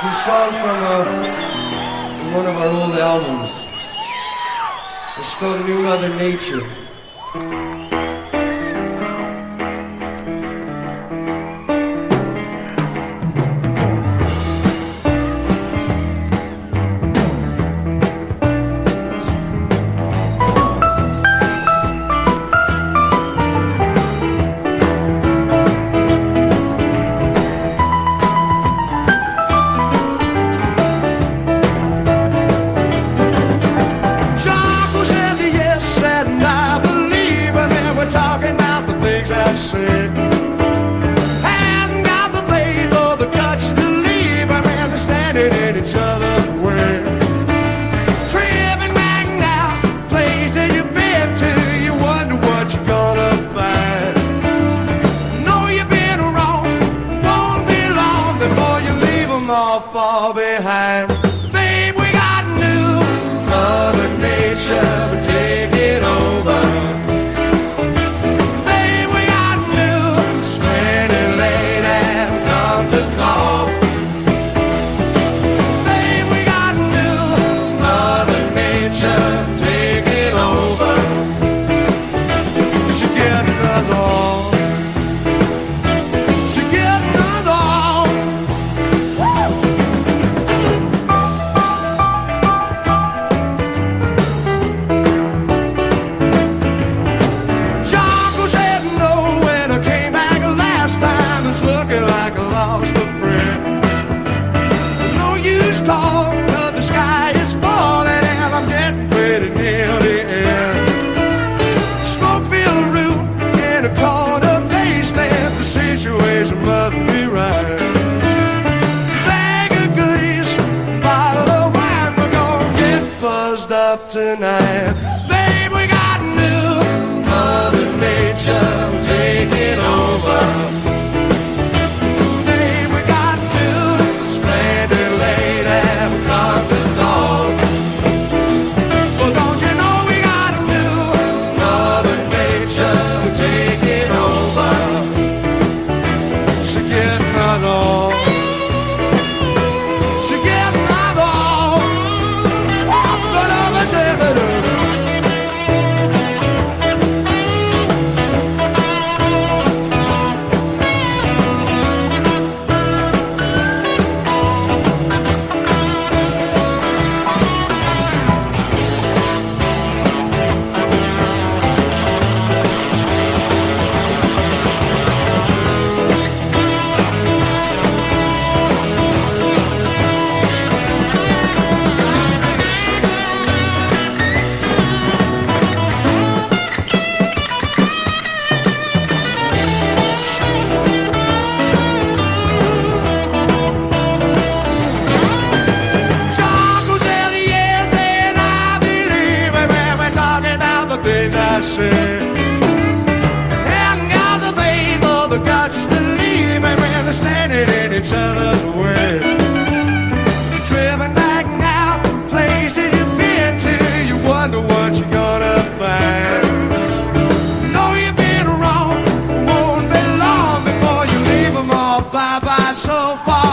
Song from one of our old albums. It's called New Mother Nature. Far behind. Babe, we got new Mother Nature taking over. Babe, we got new stranded late and come to call. Babe, we got new Mother Nature taking over. She getting us all. She getting us all. The sky is falling and I'm getting pretty near the end. Smoke-filled room in a corner basement. The situation must be right. Bag of goodies, bottle of wine. We're gonna get buzzed up tonight. Babe, we got new Mother Nature taking over. Hadn't got the faith or the guts to believe, and when they're standing in each other's way. Driven back now, places you've been to, you wonder what you're gonna find. Know you've been wrong, won't be long before you leave them all bye-bye so far.